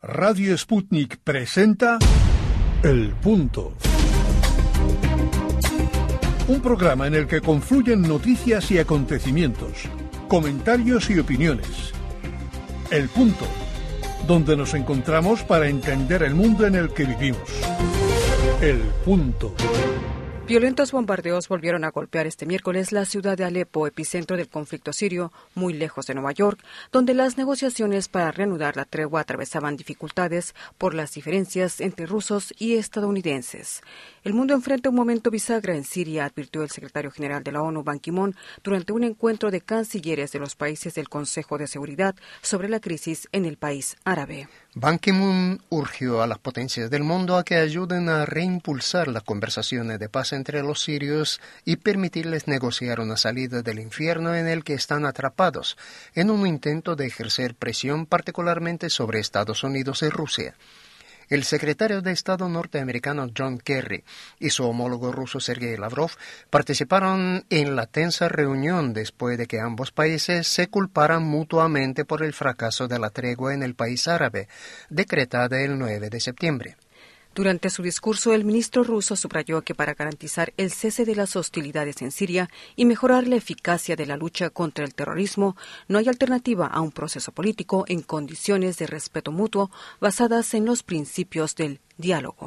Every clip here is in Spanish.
Radio Sputnik presenta El Punto. Un programa en el que confluyen noticias y acontecimientos, comentarios y opiniones. El Punto, donde nos encontramos para entender el mundo en el que vivimos. El Punto. Violentos bombardeos volvieron a golpear este miércoles la ciudad de Alepo, epicentro del conflicto sirio, muy lejos de Nueva York, donde las negociaciones para reanudar la tregua atravesaban dificultades por las diferencias entre rusos y estadounidenses. El mundo enfrenta un momento bisagra en Siria, advirtió el secretario general de la ONU, Ban Ki-moon, durante un encuentro de cancilleres de los países del Consejo de Seguridad sobre la crisis en el país árabe. Ban Ki-moon urgió a las potencias del mundo a que ayuden a reimpulsar las conversaciones de paz entre los sirios y permitirles negociar una salida del infierno en el que están atrapados, en un intento de ejercer presión particularmente sobre Estados Unidos y Rusia. El secretario de Estado norteamericano John Kerry y su homólogo ruso Sergei Lavrov participaron en la tensa reunión después de que ambos países se culparan mutuamente por el fracaso de la tregua en el país árabe, decretada el 9 de septiembre. Durante su discurso, el ministro ruso subrayó que para garantizar el cese de las hostilidades en Siria y mejorar la eficacia de la lucha contra el terrorismo, no hay alternativa a un proceso político en condiciones de respeto mutuo basadas en los principios del diálogo.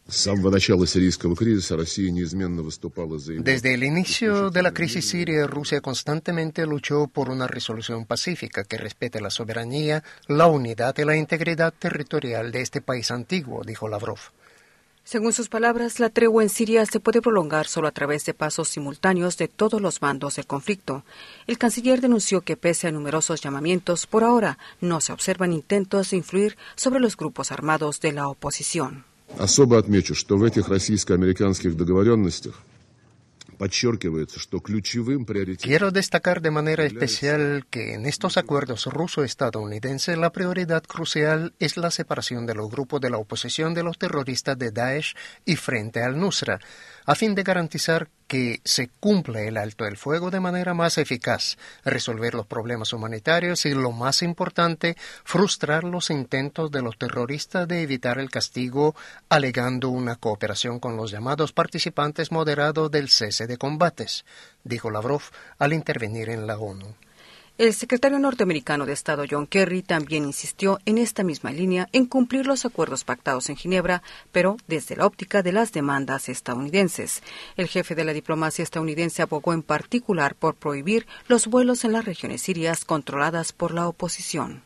Desde el inicio de la crisis siria, Rusia constantemente luchó por una resolución pacífica que respete la soberanía, la unidad y la integridad territorial de este país antiguo, dijo Lavrov. Según sus palabras, la tregua en Siria se puede prolongar solo a través de pasos simultáneos de todos los bandos del conflicto. El canciller denunció que pese a numerosos llamamientos, por ahora no se observan intentos de influir sobre los grupos armados de la oposición. Особо отмечу, что в этих российско-американских договоренностях подчеркивается, что ключевым приоритетом... Quiero destacar de manera especial que en estos acuerdos ruso-estadounidenses la prioridad crucial es la separación de los grupos de la oposición de los terroristas de Daesh y Frente al-Nusra, a fin de garantizar que se cumpla el alto el fuego de manera más eficaz, resolver los problemas humanitarios y, lo más importante, frustrar los intentos de los terroristas de evitar el castigo, alegando una cooperación con los llamados participantes moderados del cese de combates, dijo Lavrov al intervenir en la ONU. El secretario norteamericano de Estado John Kerry también insistió en esta misma línea en cumplir los acuerdos pactados en Ginebra, pero desde la óptica de las demandas estadounidenses. El jefe de la diplomacia estadounidense abogó en particular por prohibir los vuelos en las regiones sirias controladas por la oposición.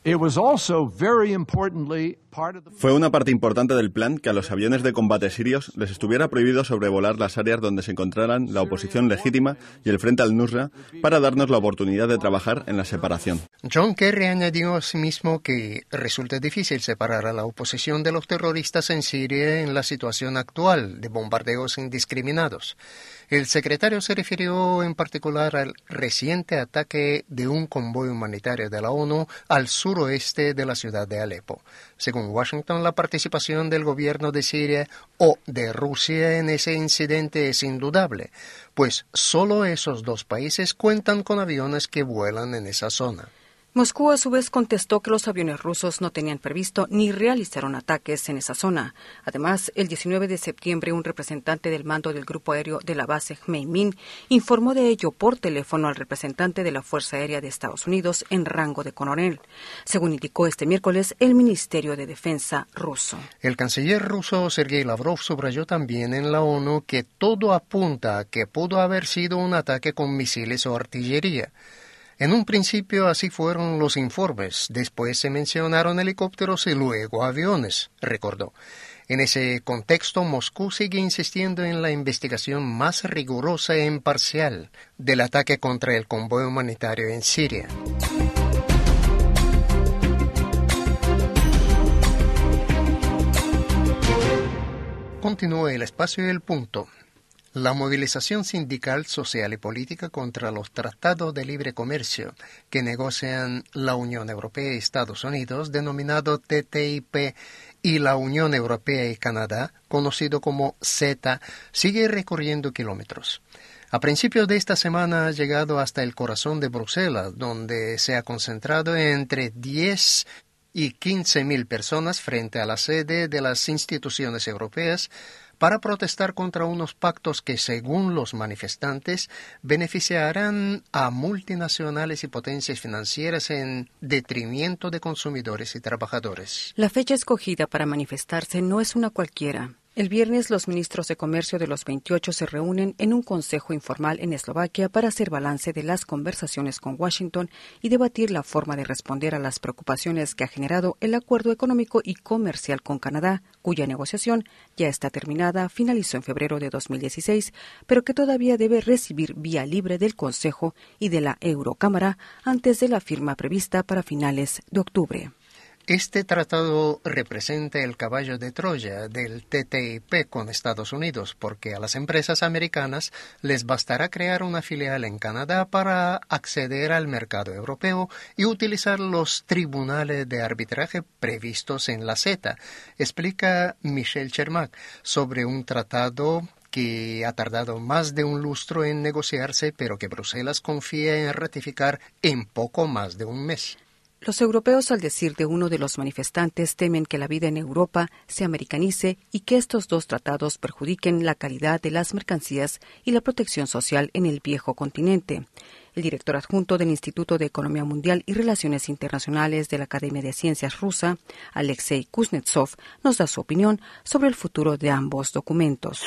Fue una parte importante del plan que a los aviones de combate sirios les estuviera prohibido sobrevolar las áreas donde se encontraran la oposición legítima y el Frente al-Nusra para darnos la oportunidad de trabajar en la separación. John Kerry añadió asimismo que resulta difícil separar a la oposición de los terroristas en Siria en la situación actual de bombardeos indiscriminados. El secretario se refirió en particular al reciente ataque de un convoy humanitario de la ONU al suroeste de la ciudad de Alepo. Según Washington, la participación del gobierno de Siria o de Rusia en ese incidente es indudable, pues solo esos dos países cuentan con aviones que vuelan en esa zona. Moscú, a su vez, contestó que los aviones rusos no tenían previsto ni realizaron ataques en esa zona. Además, el 19 de septiembre, un representante del mando del grupo aéreo de la base Jmeimim informó de ello por teléfono al representante de la Fuerza Aérea de Estados Unidos en rango de coronel, según indicó este miércoles el Ministerio de Defensa ruso. El canciller ruso Sergei Lavrov subrayó también en la ONU que todo apunta a que pudo haber sido un ataque con misiles o artillería. En un principio así fueron los informes, después se mencionaron helicópteros y luego aviones, recordó. En ese contexto, Moscú sigue insistiendo en la investigación más rigurosa e imparcial del ataque contra el convoy humanitario en Siria. Continúa el espacio y el punto. La movilización sindical, social y política contra los tratados de libre comercio que negocian la Unión Europea y Estados Unidos, denominado TTIP, y la Unión Europea y Canadá, conocido como CETA, sigue recorriendo kilómetros. A principios de esta semana ha llegado hasta el corazón de Bruselas, donde se ha concentrado entre 10 y 15.000 personas frente a la sede de las instituciones europeas para protestar contra unos pactos que, según los manifestantes, beneficiarán a multinacionales y potencias financieras en detrimento de consumidores y trabajadores. La fecha escogida para manifestarse no es una cualquiera. El viernes, los ministros de Comercio de los 28 se reúnen en un consejo informal en Eslovaquia para hacer balance de las conversaciones con Washington y debatir la forma de responder a las preocupaciones que ha generado el acuerdo económico y comercial con Canadá, cuya negociación ya está terminada, finalizó en febrero de 2016, pero que todavía debe recibir vía libre del Consejo y de la Eurocámara antes de la firma prevista para finales de octubre. Este tratado representa el caballo de Troya del TTIP con Estados Unidos, porque a las empresas americanas les bastará crear una filial en Canadá para acceder al mercado europeo y utilizar los tribunales de arbitraje previstos en la CETA, explica Michel Chermak, sobre un tratado que ha tardado más de un lustro en negociarse, pero que Bruselas confía en ratificar en poco más de un mes. Los europeos, al decir de uno de los manifestantes, temen que la vida en Europa se americanice y que estos dos tratados perjudiquen la calidad de las mercancías y la protección social en el viejo continente. El director adjunto del Instituto de Economía Mundial y Relaciones Internacionales de la Academia de Ciencias rusa, Alexei Kuznetsov, nos da su opinión sobre el futuro de ambos documentos.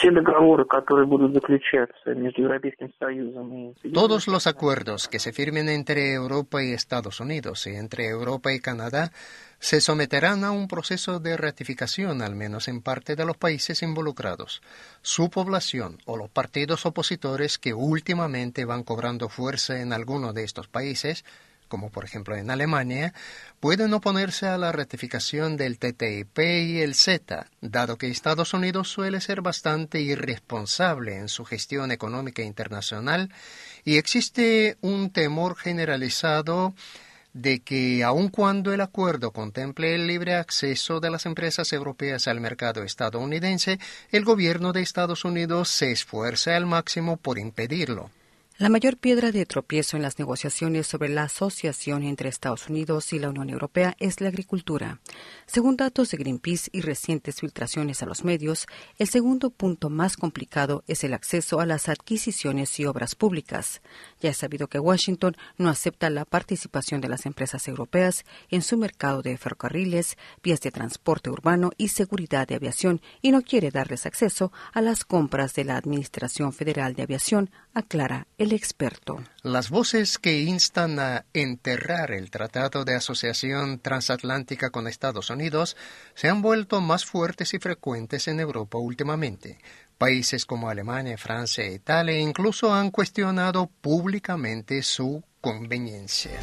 Todos los acuerdos que se firmen entre Europa y Estados Unidos y entre Europa y Canadá se someterán a un proceso de ratificación, al menos en parte de los países involucrados. Su población o los partidos opositores que últimamente van cobrando fuerza en algunos de estos países, como por ejemplo en Alemania, pueden oponerse a la ratificación del TTIP y el CETA, dado que Estados Unidos suele ser bastante irresponsable en su gestión económica internacional y existe un temor generalizado de que, aun cuando el acuerdo contemple el libre acceso de las empresas europeas al mercado estadounidense, el gobierno de Estados Unidos se esfuerza al máximo por impedirlo. La mayor piedra de tropiezo en las negociaciones sobre la asociación entre Estados Unidos y la Unión Europea es la agricultura. Según datos de Greenpeace y recientes filtraciones a los medios, el segundo punto más complicado es el acceso a las adquisiciones y obras públicas. Ya es sabido que Washington no acepta la participación de las empresas europeas en su mercado de ferrocarriles, vías de transporte urbano y seguridad de aviación y no quiere darles acceso a las compras de la Administración Federal de Aviación, aclara el experto. Las voces que instan a enterrar el Tratado de Asociación Transatlántica con Estados Unidos se han vuelto más fuertes y frecuentes en Europa últimamente. Países como Alemania, Francia e Italia incluso han cuestionado públicamente su conveniencia.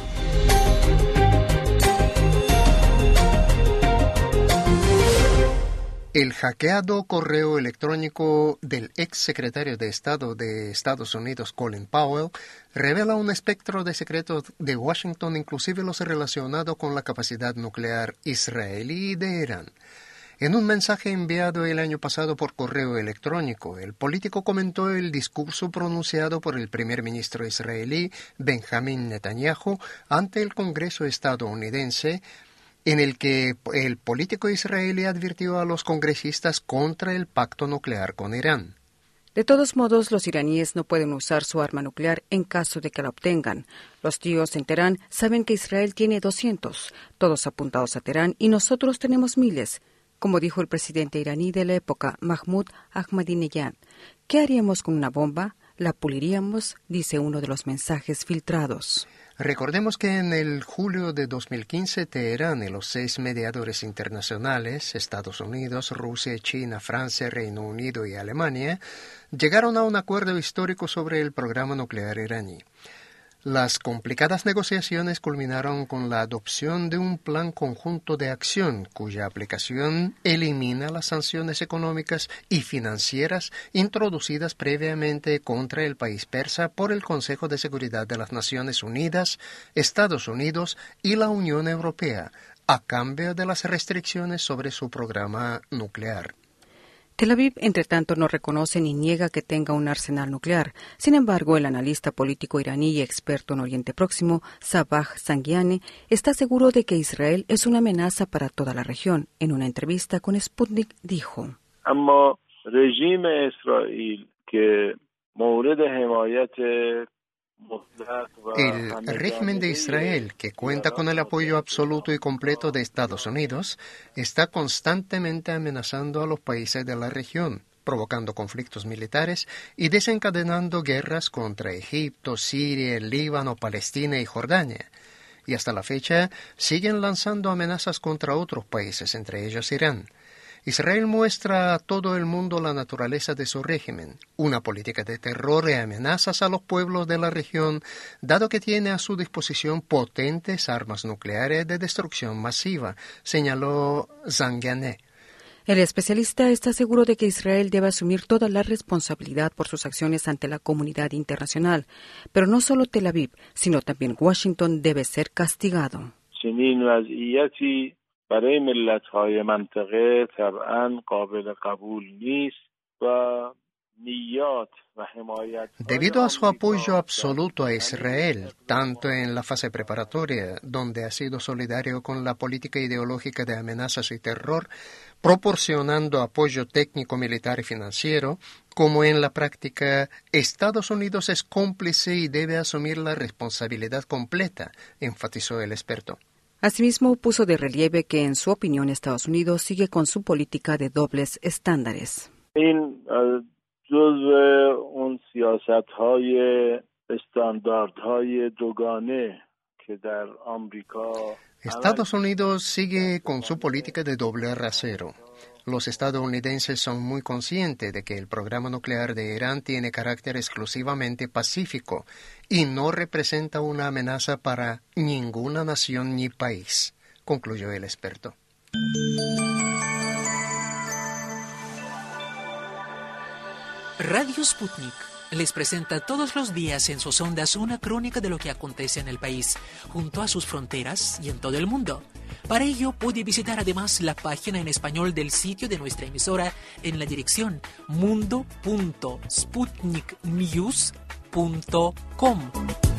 El hackeado correo electrónico del ex secretario de Estado de Estados Unidos, Colin Powell, revela un espectro de secretos de Washington, inclusive los relacionados con la capacidad nuclear israelí de Irán. En un mensaje enviado el año pasado por correo electrónico, el político comentó el discurso pronunciado por el primer ministro israelí, Benjamin Netanyahu, ante el Congreso estadounidense, en el que el político israelí advirtió a los congresistas contra el pacto nuclear con Irán. De todos modos, los iraníes no pueden usar su arma nuclear en caso de que la obtengan. Los tíos en Teherán saben que Israel tiene 200, todos apuntados a Teherán, y nosotros tenemos miles. Como dijo el presidente iraní de la época, Mahmoud Ahmadinejad. ¿Qué haríamos con una bomba? La puliríamos, dice uno de los mensajes filtrados. Recordemos que en el julio de 2015 Teherán y los 6 mediadores internacionales, Estados Unidos, Rusia, China, Francia, Reino Unido y Alemania, llegaron a un acuerdo histórico sobre el programa nuclear iraní. Las complicadas negociaciones culminaron con la adopción de un plan conjunto de acción cuya aplicación elimina las sanciones económicas y financieras introducidas previamente contra el país persa por el Consejo de Seguridad de las Naciones Unidas, Estados Unidos y la Unión Europea, a cambio de las restricciones sobre su programa nuclear. Tel Aviv, entre tanto, no reconoce ni niega que tenga un arsenal nuclear. Sin embargo, el analista político iraní y experto en Oriente Próximo, Sabah Zangiani, está seguro de que Israel es una amenaza para toda la región. En una entrevista con Sputnik dijo: el régimen de Israel, que cuenta con el apoyo absoluto y completo de Estados Unidos, está constantemente amenazando a los países de la región, provocando conflictos militares y desencadenando guerras contra Egipto, Siria, Líbano, Palestina y Jordania. Y hasta la fecha siguen lanzando amenazas contra otros países, entre ellos Irán. Israel muestra a todo el mundo la naturaleza de su régimen, una política de terror y amenazas a los pueblos de la región, dado que tiene a su disposición potentes armas nucleares de destrucción masiva, señaló Zangiani. El especialista está seguro de que Israel debe asumir toda la responsabilidad por sus acciones ante la comunidad internacional, pero no solo Tel Aviv, sino también Washington debe ser castigado. برای ملت‌های منطقه طبعاً قابل قبول نیست و نیات و حمایت. Debido a su apoyo absoluto a Israel, tanto en la fase preparatoria, donde ha sido solidario con la política ideológica de amenazas y terror, proporcionando apoyo técnico, militar y financiero, como en la práctica, Estados Unidos es cómplice y debe asumir la responsabilidad completa, enfatizó el experto. Asimismo, puso de relieve que, en su opinión, Estados Unidos sigue con su política de dobles estándares. این جزء اون سیاست‌های استانداردهای دوگانه که در آمریکا Estados Unidos sigue con su política de doble rasero. Los estadounidenses son muy conscientes de que el programa nuclear de Irán tiene carácter exclusivamente pacífico y no representa una amenaza para ninguna nación ni país, concluyó el experto. Radio Sputnik les presenta todos los días en sus ondas una crónica de lo que acontece en el país, junto a sus fronteras y en todo el mundo. Para ello puede visitar además la página en español del sitio de nuestra emisora en la dirección mundo.sputniknews.com.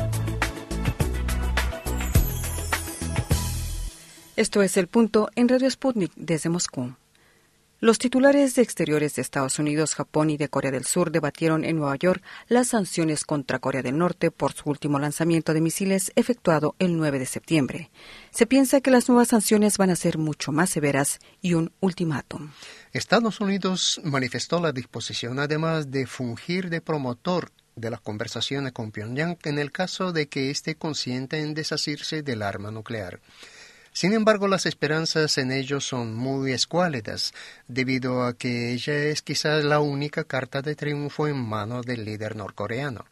Esto es El Punto en Radio Sputnik desde Moscú. Los titulares de Exteriores de Estados Unidos, Japón y de Corea del Sur debatieron en Nueva York las sanciones contra Corea del Norte por su último lanzamiento de misiles efectuado el 9 de septiembre. Se piensa que las nuevas sanciones van a ser mucho más severas y un ultimátum. Estados Unidos manifestó la disposición además de fungir de promotor de las conversaciones con Pyongyang en el caso de que éste consienta en deshacerse del arma nuclear. Sin embargo, las esperanzas en ello son muy escuálidas, debido a que ella es quizás la única carta de triunfo en manos del líder norcoreano.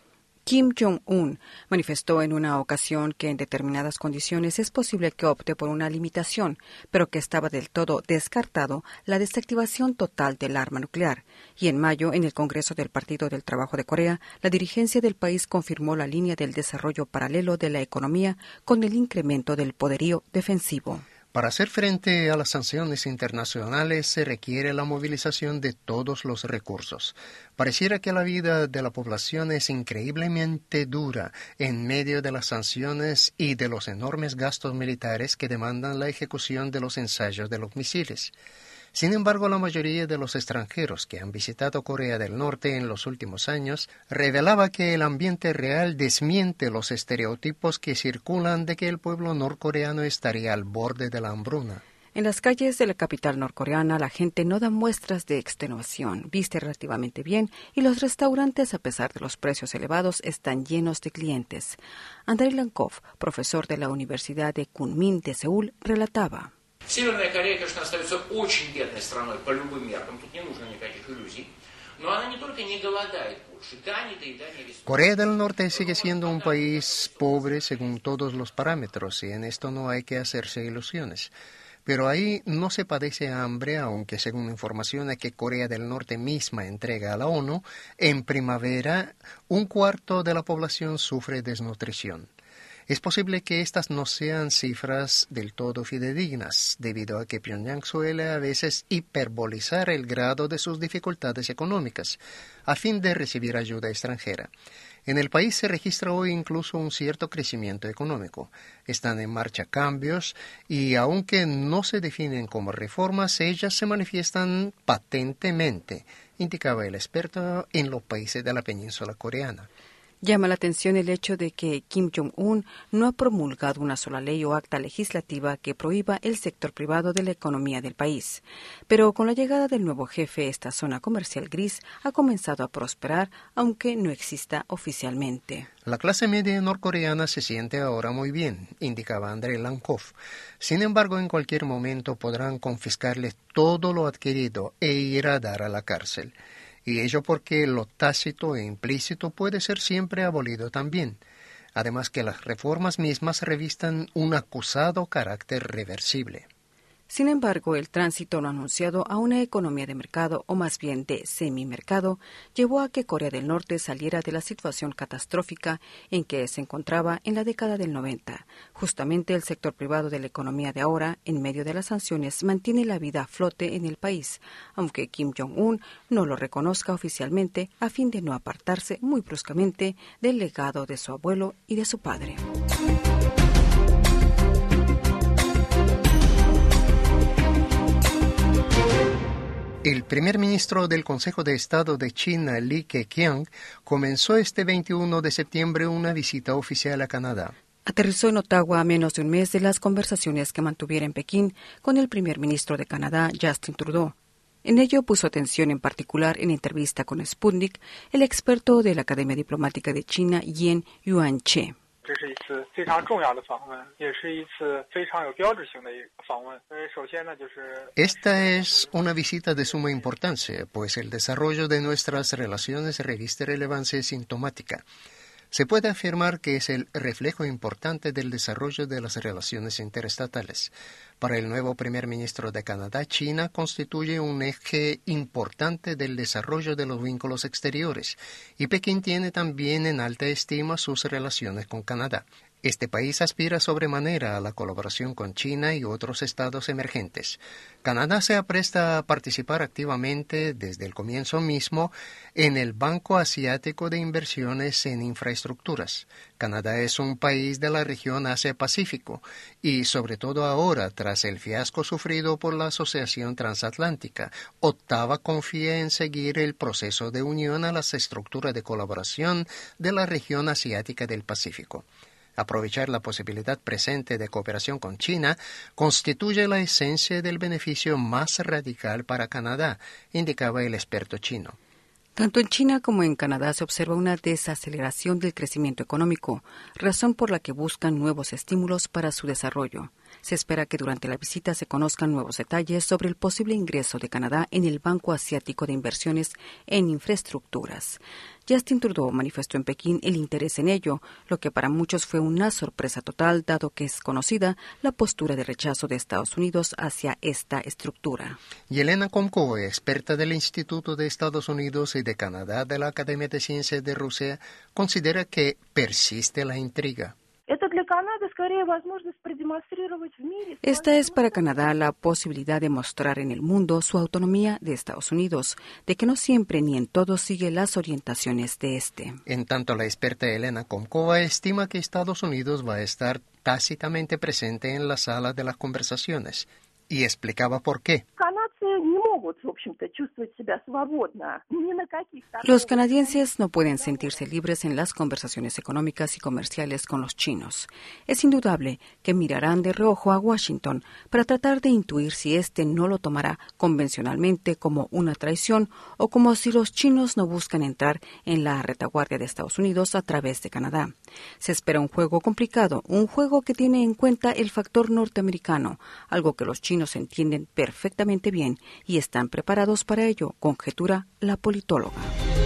Kim Jong-un manifestó en una ocasión que en determinadas condiciones es posible que opte por una limitación, pero que estaba del todo descartado la desactivación total del arma nuclear. Y en mayo, en el Congreso del Partido del Trabajo de Corea, la dirigencia del país confirmó la línea del desarrollo paralelo de la economía con el incremento del poderío defensivo. Para hacer frente a las sanciones internacionales se requiere la movilización de todos los recursos. Pareciera que la vida de la población es increíblemente dura en medio de las sanciones y de los enormes gastos militares que demandan la ejecución de los ensayos de los misiles. Sin embargo, la mayoría de los extranjeros que han visitado Corea del Norte en los últimos años revelaba que el ambiente real desmiente los estereotipos que circulan de que el pueblo norcoreano estaría al borde de la hambruna. En las calles de la capital norcoreana, la gente no da muestras de extenuación, viste relativamente bien y los restaurantes, a pesar de los precios elevados, están llenos de clientes. Andrei Lankov, profesor de la Universidad de Kunmin de Seúl, relataba. Северная Корея, конечно, остается очень бедной страной по любым меркам, тут не нужно никаких иллюзий, но она не только не голодает больше, да, не доедание весной. Corea del Norte sigue siendo un país pobre según todos los parámetros y en esto no hay que hacerse ilusiones. Pero ahí no se padece hambre, aunque según informaciones que Corea del Norte misma entrega a la ONU, en primavera un cuarto de la población sufre desnutrición. Es posible que estas no sean cifras del todo fidedignas, debido a que Pyongyang suele a veces hiperbolizar el grado de sus dificultades económicas, a fin de recibir ayuda extranjera. En el país se registra hoy incluso un cierto crecimiento económico. Están en marcha cambios y, aunque no se definen como reformas, ellas se manifiestan patentemente, indicaba el experto en los países de la península coreana. Llama la atención el hecho de que Kim Jong-un no ha promulgado una sola ley o acta legislativa que prohíba el sector privado de la economía del país. Pero con la llegada del nuevo jefe, esta zona comercial gris ha comenzado a prosperar, aunque no exista oficialmente. La clase media norcoreana se siente ahora muy bien, indicaba Andrei Lankov. Sin embargo, en cualquier momento podrán confiscarles todo lo adquirido e ir a dar a la cárcel. Y ello porque lo tácito e implícito puede ser siempre abolido también. Además que las reformas mismas revistan un acusado carácter reversible. Sin embargo, el tránsito no anunciado a una economía de mercado, o más bien de semimercado, llevó a que Corea del Norte saliera de la situación catastrófica en que se encontraba en la década del 90. Justamente el sector privado de la economía de ahora, en medio de las sanciones, mantiene la vida a flote en el país, aunque Kim Jong-un no lo reconozca oficialmente a fin de no apartarse muy bruscamente del legado de su abuelo y de su padre. El primer ministro del Consejo de Estado de China, Li Keqiang, comenzó este 21 de septiembre una visita oficial a Canadá. Aterrizó en Ottawa a menos de un mes de las conversaciones que mantuviera en Pekín con el primer ministro de Canadá, Justin Trudeau. En ello puso atención en particular en entrevista con Sputnik el experto de la Academia Diplomática de China, Yen Yuanche. Esta es una visita de suma importancia, pues el desarrollo de nuestras relaciones reviste relevancia sintomática. Se puede afirmar que es el reflejo importante del desarrollo de las relaciones interestatales. Para el nuevo primer ministro de Canadá, China constituye un eje importante del desarrollo de los vínculos exteriores, y Pekín tiene también en alta estima sus relaciones con Canadá. Este país aspira sobremanera a la colaboración con China y otros estados emergentes. Canadá se apresta a participar activamente desde el comienzo mismo en el Banco Asiático de Inversiones en Infraestructuras. Canadá es un país de la región Asia-Pacífico y, sobre todo ahora, tras el fiasco sufrido por la Asociación Transatlántica, Ottawa confía en seguir el proceso de unión a las estructuras de colaboración de la región asiática del Pacífico. Aprovechar la posibilidad presente de cooperación con China constituye la esencia del beneficio más radical para Canadá, indicaba el experto chino. Tanto en China como en Canadá se observa una desaceleración del crecimiento económico, razón por la que buscan nuevos estímulos para su desarrollo. Se espera que durante la visita se conozcan nuevos detalles sobre el posible ingreso de Canadá en el Banco Asiático de Inversiones en Infraestructuras. Justin Trudeau manifestó en Pekín el interés en ello, lo que para muchos fue una sorpresa total, dado que es conocida la postura de rechazo de Estados Unidos hacia esta estructura. Yelena Komko, experta del Instituto de Estados Unidos y de Canadá de la Academia de Ciencias de Rusia, considera que persiste la intriga. Esta es para Canadá la posibilidad de mostrar en el mundo su autonomía de Estados Unidos, de que no siempre ni en todo sigue las orientaciones de este. En tanto, la experta Elena Komkova estima que Estados Unidos va a estar tácitamente presente en la sala de las conversaciones y explicaba por qué. Los canadienses no pueden sentirse libres en las conversaciones económicas y comerciales con los chinos. Es indudable que mirarán de reojo a Washington para tratar de intuir si éste no lo tomará convencionalmente como una traición o como si los chinos no buscan entrar en la retaguardia de Estados Unidos a través de Canadá. Se espera un juego complicado, un juego que tiene en cuenta el factor norteamericano, algo que los chinos entienden perfectamente bien y están preparados para ello, conjetura la politóloga.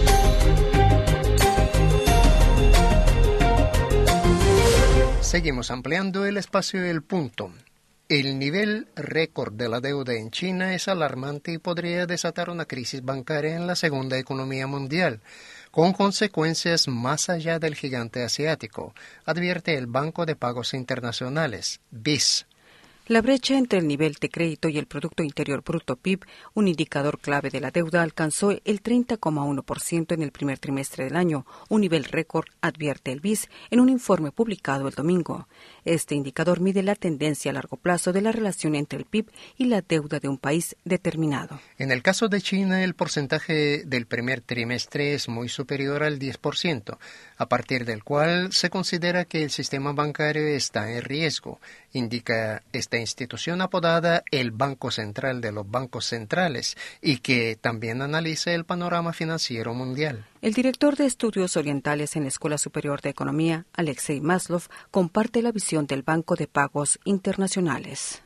Seguimos ampliando el espacio del punto. El nivel récord de la deuda en China es alarmante y podría desatar una crisis bancaria en la segunda economía mundial, con consecuencias más allá del gigante asiático, advierte el Banco de Pagos Internacionales, BIS. La brecha entre el nivel de crédito y el Producto Interior Bruto PIB, un indicador clave de la deuda, alcanzó el 30,1% en el primer trimestre del año, un nivel récord, advierte el BIS en un informe publicado el domingo. Este indicador mide la tendencia a largo plazo de la relación entre el PIB y la deuda de un país determinado. En el caso de China, el porcentaje del primer trimestre es muy superior al 10%, a partir del cual se considera que el sistema bancario está en riesgo, indica esta institución apodada el Banco Central de los Bancos Centrales y que también analiza el panorama financiero mundial. El director de Estudios Orientales en la Escuela Superior de Economía, Alexei Maslov, comparte la visión del Banco de Pagos Internacionales.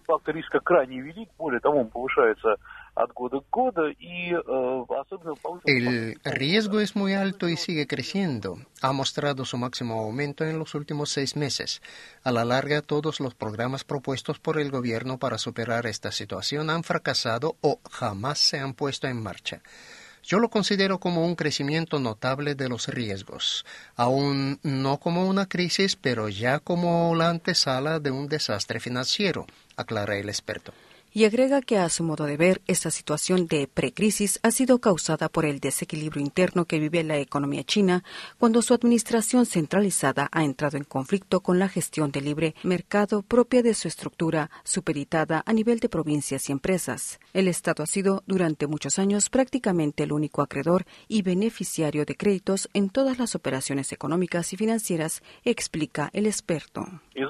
El riesgo es muy alto y sigue creciendo. Ha mostrado su máximo aumento en los últimos 6 meses. A la larga, todos los programas propuestos por el gobierno para superar esta situación han fracasado o jamás se han puesto en marcha. Yo lo considero como un crecimiento notable de los riesgos, aún no como una crisis, pero ya como la antesala de un desastre financiero, aclara el experto. Y agrega que a su modo de ver, esta situación de precrisis ha sido causada por el desequilibrio interno que vive la economía china cuando su administración centralizada ha entrado en conflicto con la gestión del libre mercado propia de su estructura supeditada a nivel de provincias y empresas. El Estado ha sido durante muchos años prácticamente el único acreedor y beneficiario de créditos en todas las operaciones económicas y financieras, explica el experto.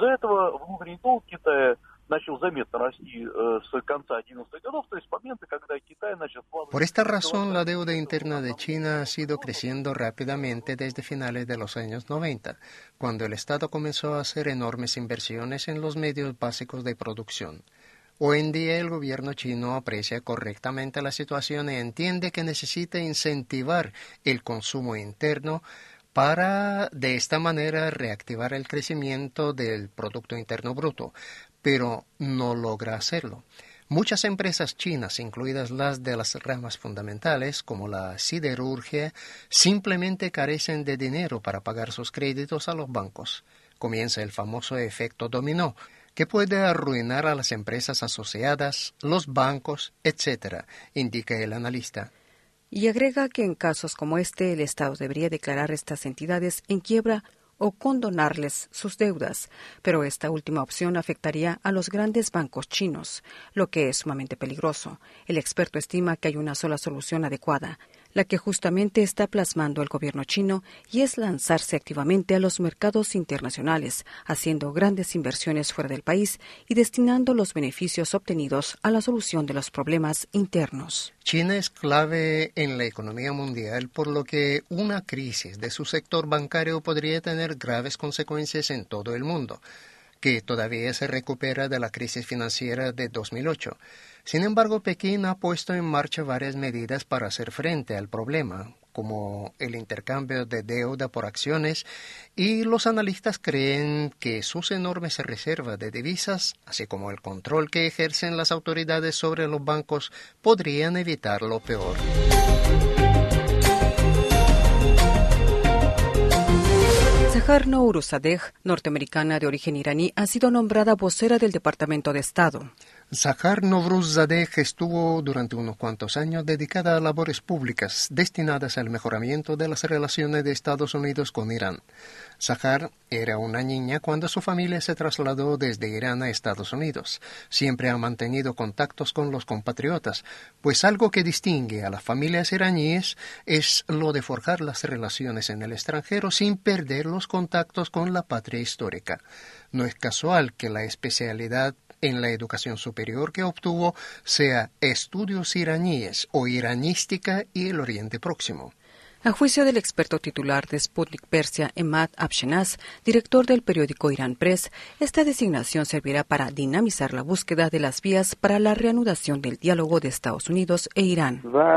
Por esta razón, la deuda interna de China ha sido creciendo rápidamente desde finales de los años 90, cuando el Estado comenzó a hacer enormes inversiones en los medios básicos de producción. Hoy en día el gobierno chino aprecia correctamente la situación y entiende que necesita incentivar el consumo interno para de esta manera reactivar el crecimiento del Producto Interno Bruto, pero no logra hacerlo. Muchas empresas chinas, incluidas las de las ramas fundamentales, como la siderurgia, simplemente carecen de dinero para pagar sus créditos a los bancos. Comienza el famoso efecto dominó, que puede arruinar a las empresas asociadas, los bancos, etc., indica el analista. Y agrega que en casos como este, el Estado debería declarar estas entidades en quiebra o condonarles sus deudas, pero esta última opción afectaría a los grandes bancos chinos, lo que es sumamente peligroso. El experto estima que hay una sola solución adecuada, la que justamente está plasmando el gobierno chino, y es lanzarse activamente a los mercados internacionales, haciendo grandes inversiones fuera del país y destinando los beneficios obtenidos a la solución de los problemas internos. China es clave en la economía mundial, por lo que una crisis de su sector bancario podría tener graves consecuencias en todo el mundo, que todavía se recupera de la crisis financiera de 2008. Sin embargo, Pekín ha puesto en marcha varias medidas para hacer frente al problema, como el intercambio de deuda por acciones, y los analistas creen que sus enormes reservas de divisas, así como el control que ejercen las autoridades sobre los bancos, podrían evitar lo peor. Zahar Nowruzadeh, norteamericana de origen iraní, ha sido nombrada vocera del Departamento de Estado. Zahar Nowruzadeh estuvo durante unos cuantos años dedicada a labores públicas destinadas al mejoramiento de las relaciones de Estados Unidos con Irán. Zahar era una niña cuando su familia se trasladó desde Irán a Estados Unidos. Siempre ha mantenido contactos con los compatriotas, pues algo que distingue a las familias iraníes es lo de forjar las relaciones en el extranjero sin perder los contactos con la patria histórica. No es casual que la especialidad en la educación superior que obtuvo sea estudios iraníes o iranística y el Oriente Próximo. A juicio del experto titular de Sputnik Persia, Emad Abshenaz, director del periódico Irán Press, esta designación servirá para dinamizar la búsqueda de las vías para la reanudación del diálogo de Estados Unidos e Irán.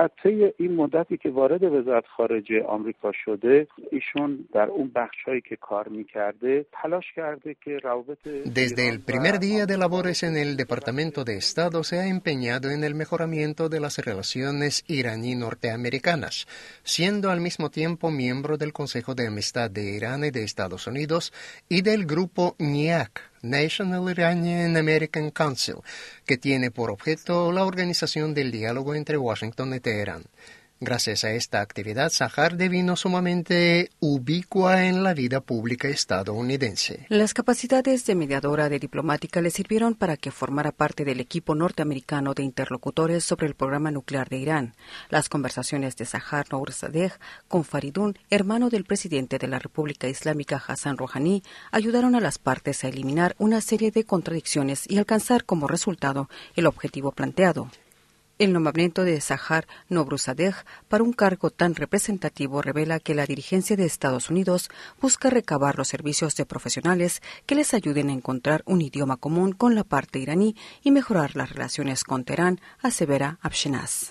Desde el primer día de labores en el Departamento de Estado se ha empeñado en el mejoramiento de las relaciones iraní-norteamericanas, siendo al mismo tiempo miembro del Consejo de Amistad de Irán y de Estados Unidos y del grupo NIAC, National Iranian American Council, que tiene por objeto la organización del diálogo entre Washington y Teherán. Gracias a esta actividad, Zahar devino sumamente ubicua en la vida pública estadounidense. Las capacidades de mediadora de diplomática le sirvieron para que formara parte del equipo norteamericano de interlocutores sobre el programa nuclear de Irán. Las conversaciones de Zahar Nowruzadeh con Faridun, hermano del presidente de la República Islámica Hassan Rouhani, ayudaron a las partes a eliminar una serie de contradicciones y alcanzar como resultado el objetivo planteado. El nombramiento de Zahar Nowruzadeh para un cargo tan representativo revela que la dirigencia de Estados Unidos busca recabar los servicios de profesionales que les ayuden a encontrar un idioma común con la parte iraní y mejorar las relaciones con Teherán, asevera Abshenaz.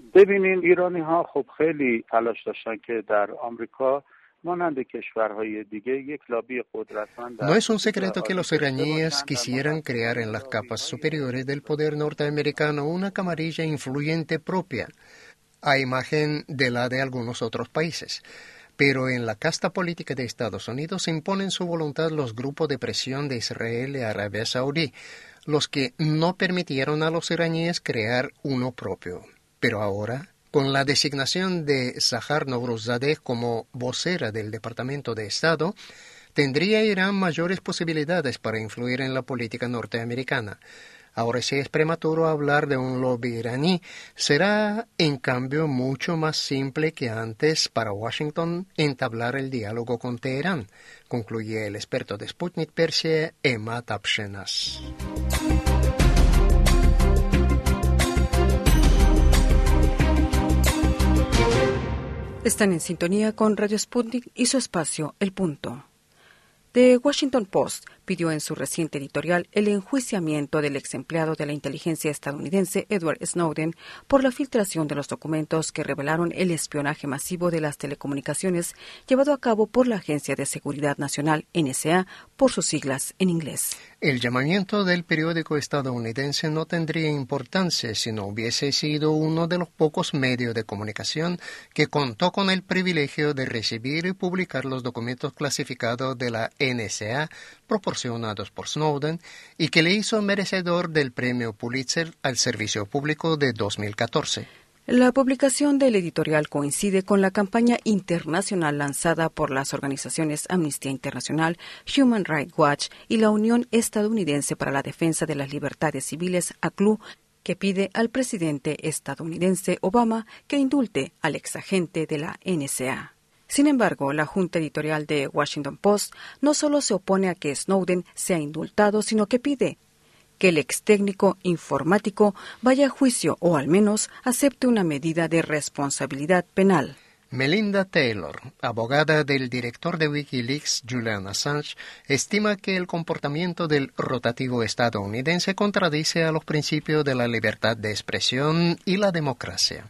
No es un secreto que los iraníes quisieran crear en las capas superiores del poder norteamericano una camarilla influyente propia, a imagen de la de algunos otros países. Pero en la casta política de Estados Unidos imponen su voluntad los grupos de presión de Israel y Arabia Saudí, los que no permitieron a los iraníes crear uno propio. Pero ahora, con la designación de Zahar Nowruzadeh como vocera del Departamento de Estado, tendría Irán mayores posibilidades para influir en la política norteamericana. Ahora, si es prematuro hablar de un lobby iraní, será en cambio mucho más simple que antes para Washington entablar el diálogo con Teherán, concluye el experto de Sputnik Persia, Emad Abshenaz. Están en sintonía con Radio Sputnik y su espacio El Punto. The Washington Post pidió en su reciente editorial el enjuiciamiento del ex empleado de la inteligencia estadounidense Edward Snowden por la filtración de los documentos que revelaron el espionaje masivo de las telecomunicaciones llevado a cabo por la Agencia de Seguridad Nacional, NSA, por sus siglas en inglés. El llamamiento del periódico estadounidense no tendría importancia si no hubiese sido uno de los pocos medios de comunicación que contó con el privilegio de recibir y publicar los documentos clasificados de la NSA proporcionados por Snowden y que le hizo merecedor del premio Pulitzer al servicio público de 2014. La publicación del editorial coincide con la campaña internacional lanzada por las organizaciones Amnistía Internacional, Human Rights Watch y la Unión Estadounidense para la Defensa de las Libertades Civiles, ACLU, que pide al presidente estadounidense Obama que indulte al exagente de la NSA. Sin embargo, la junta editorial de Washington Post no solo se opone a que Snowden sea indultado, sino que pide que el ex técnico informático vaya a juicio o al menos acepte una medida de responsabilidad penal. Melinda Taylor, abogada del director de Wikileaks, Julian Assange, estima que el comportamiento del rotativo estadounidense contradice a los principios de la libertad de expresión y la democracia.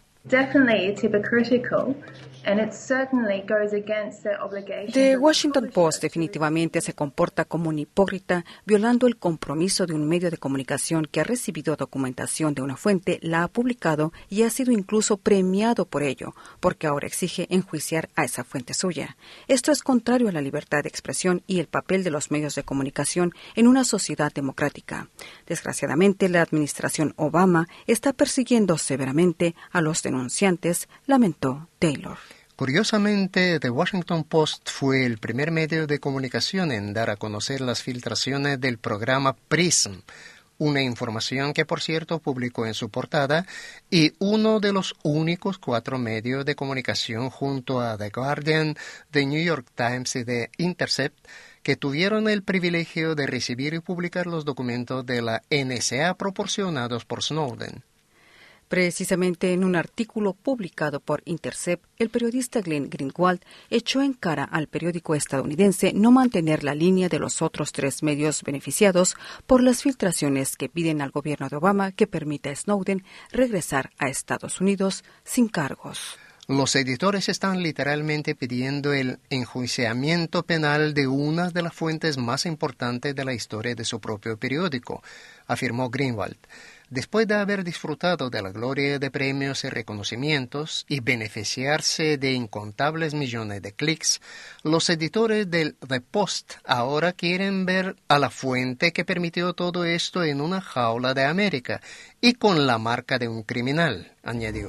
The Washington Post definitivamente se comporta como un hipócrita, violando el compromiso de un medio de comunicación que ha recibido documentación de una fuente, la ha publicado y ha sido incluso premiado por ello, porque ahora exige enjuiciar a esa fuente suya. Esto es contrario a la libertad de expresión y el papel de los medios de comunicación en una sociedad democrática. Desgraciadamente, la administración Obama está persiguiendo severamente a los denunciantes, lamentó Taylor. Curiosamente, The Washington Post fue el primer medio de comunicación en dar a conocer las filtraciones del programa PRISM, una información que, por cierto, publicó en su portada, y uno de los únicos 4 medios de comunicación junto a The Guardian, The New York Times y The Intercept, que tuvieron el privilegio de recibir y publicar los documentos de la NSA proporcionados por Snowden. Precisamente en un artículo publicado por Intercept, el periodista Glenn Greenwald echó en cara al periódico estadounidense no mantener la línea de los otros 3 medios beneficiados por las filtraciones que piden al gobierno de Obama que permita a Snowden regresar a Estados Unidos sin cargos. Los editores están literalmente pidiendo el enjuiciamiento penal de una de las fuentes más importantes de la historia de su propio periódico, afirmó Greenwald. Después de haber disfrutado de la gloria de premios y reconocimientos y beneficiarse de incontables millones de clics, los editores del The Post ahora quieren ver a la fuente que permitió todo esto en una jaula de América y con la marca de un criminal, añadió.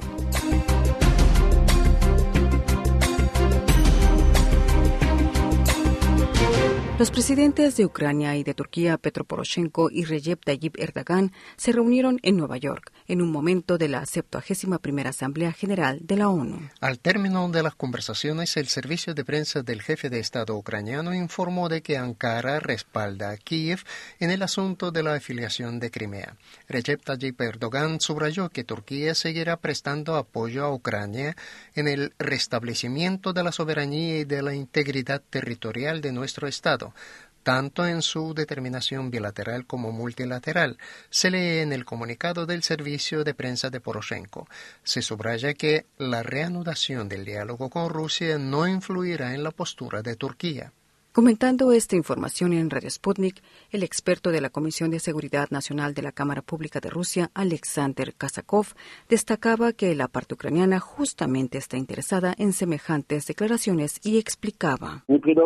Los presidentes de Ucrania y de Turquía, Petro Poroshenko y Recep Tayyip Erdogan, se reunieron en Nueva York en un momento de la 71ª Asamblea General de la ONU. Al término de las conversaciones, el servicio de prensa del jefe de Estado ucraniano informó de que Ankara respalda a Kiev en el asunto de la afiliación de Crimea. Recep Tayyip Erdogan subrayó que Turquía seguirá prestando apoyo a Ucrania en el restablecimiento de la soberanía y de la integridad territorial de nuestro Estado, tanto en su determinación bilateral como multilateral, se lee en el comunicado del servicio de prensa de Poroshenko. Se subraya que la reanudación del diálogo con Rusia no influirá en la postura de Turquía. Comentando esta información en Radio Sputnik, el experto de la Comisión de Seguridad Nacional de la Cámara Pública de Rusia, Alexander Kazakov, destacaba que la parte ucraniana justamente está interesada en semejantes declaraciones y explicaba: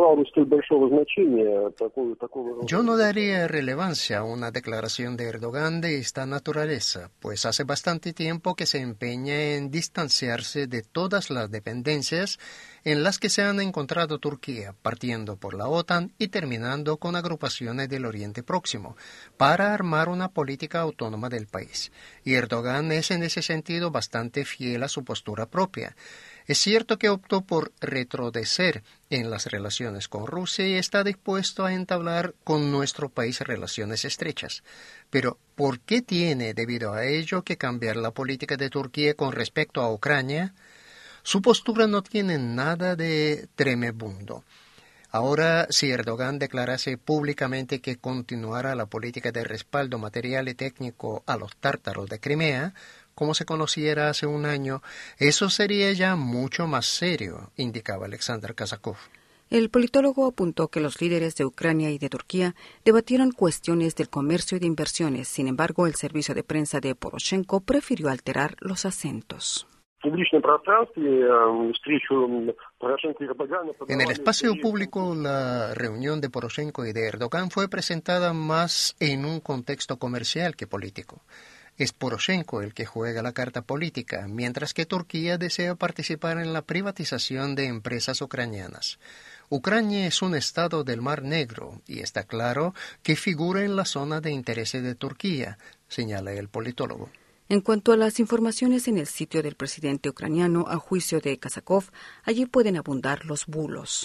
Yo no daría relevancia a una declaración de Erdogan de esta naturaleza, pues hace bastante tiempo que se empeña en distanciarse de todas las dependencias en las que se han encontrado Turquía, partiendo por la OTAN y terminando con agrupaciones del Oriente Próximo, para armar una política autónoma del país. Y Erdogan es en ese sentido bastante fiel a su postura propia. Es cierto que optó por retroceder en las relaciones con Rusia y está dispuesto a entablar con nuestro país relaciones estrechas. Pero, ¿por qué tiene, debido a ello, que cambiar la política de Turquía con respecto a Ucrania? Su postura no tiene nada de tremebundo. Ahora, si Erdogan declarase públicamente que continuará la política de respaldo material y técnico a los tártaros de Crimea, como se conociera hace un año, eso sería ya mucho más serio, indicaba Alexander Kazakov. El politólogo apuntó que los líderes de Ucrania y de Turquía debatieron cuestiones del comercio y de inversiones. Sin embargo, el servicio de prensa de Poroshenko prefirió alterar los acentos. En el espacio público, la reunión de Poroshenko y de Erdogan fue presentada más en un contexto comercial que político. Es Poroshenko el que juega la carta política, mientras que Turquía desea participar en la privatización de empresas ucranianas. Ucrania es un estado del Mar Negro y está claro que figura en la zona de intereses de Turquía, señala el politólogo. En cuanto a las informaciones en el sitio del presidente ucraniano, a juicio de Kazakov, allí pueden abundar los bulos.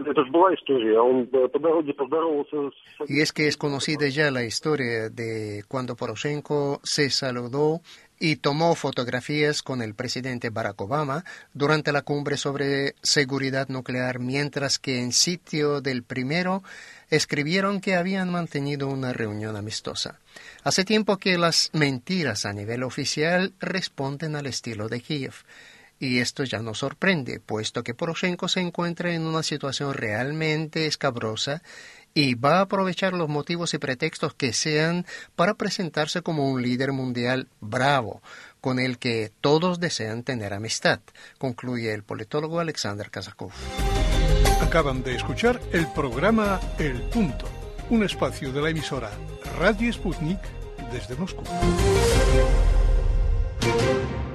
Y es que es conocida ya la historia de cuando Poroshenko se saludó y tomó fotografías con el presidente Barack Obama durante la cumbre sobre seguridad nuclear, mientras que en sitio del primero escribieron que habían mantenido una reunión amistosa. Hace tiempo que las mentiras a nivel oficial responden al estilo de Kiev. Y esto ya no sorprende, puesto que Poroshenko se encuentra en una situación realmente escabrosa y va a aprovechar los motivos y pretextos que sean para presentarse como un líder mundial bravo, con el que todos desean tener amistad, concluye el politólogo Alexander Kazakov. Acaban de escuchar el programa El Punto, un espacio de la emisora Radio Sputnik desde Moscú.